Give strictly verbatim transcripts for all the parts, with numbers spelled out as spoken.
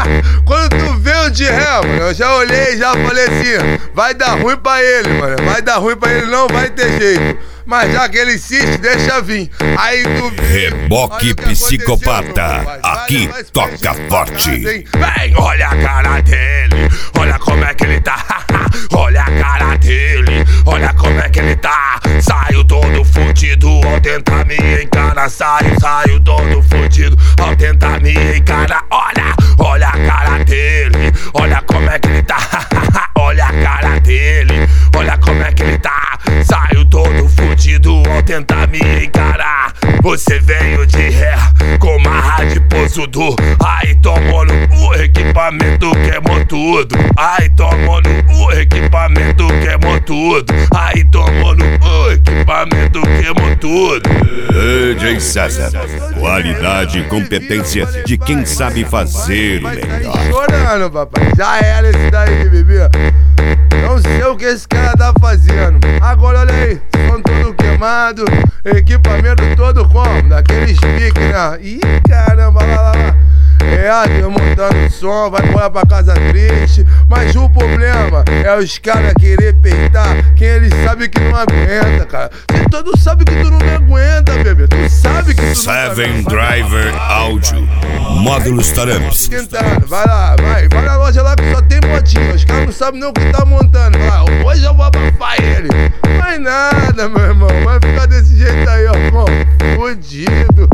Quando tu veio de ré, mano, eu já olhei e já falei assim, vai dar ruim pra ele, mano. Vai dar ruim pra ele, não vai ter jeito. Mas já que ele insiste, deixa vir. Aí tu vê. Reboque Psicopata. Aqui vai, vai, toca forte. Vem, olha a cara dele. Olha como é que ele tá. Olha a cara dele. Olha como é que ele tá. Saiu todo fudido ao tentar me encarar. Saiu, saiu todo fudido ao tentar me encarar. Olha, olha a cara dele. Olha como é que ele tá. Olha a cara dele. Olha como é que ele tá. Saiu todo fudido ao tentar me encarar. Você veio de ré com marra de posudo. Aí tomou no equipamento, queimou tudo. Aí tomou no equipamento, queimou tudo. Aí tomou no equipamento, queimou tudo. D J César, qualidade e competência de quem sabe fazer o melhor. Tá chorando, papai. Já era esse daí de bebê. Não sei o que esse cara tá fazendo. Agora olha aí, som todo queimado, equipamento todo como? Daqueles piques, né? Ih, caramba, lá, lá, lá. É, eu montando som, vai embora pra casa triste. Mas o problema é os caras querer peitar quem eles sabem que não aguenta, cara. Você todo sabe que tu não aguenta, bebê. Tu sabe que tu Seven não Driver Áudio, módulos Taramps. Vai lá, vai, vai na loja lá que só tem modinha. Os caras não sabem nem o que tá montando. Vai, hoje eu vou abafar ele. Mas nada, meu irmão. Vai ficar desse jeito aí, ó, irmão. Fudido.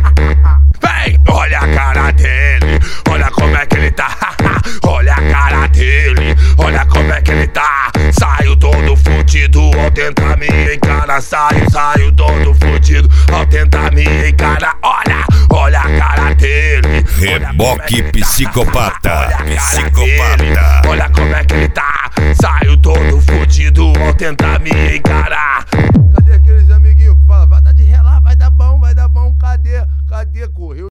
Vem, olha a cara dele. Olha como é que ele tá. Olha a cara dele. Olha como é que ele tá. Saiu todo fudido ao tentar me encarar. Saiu, saiu todo fudido ao tentar me encarar. Olha, olha a cara dele. Reboque Psicopata. Psicopata. Olha como é que ele tá. Saiu todo fudido ao tentar me encarar.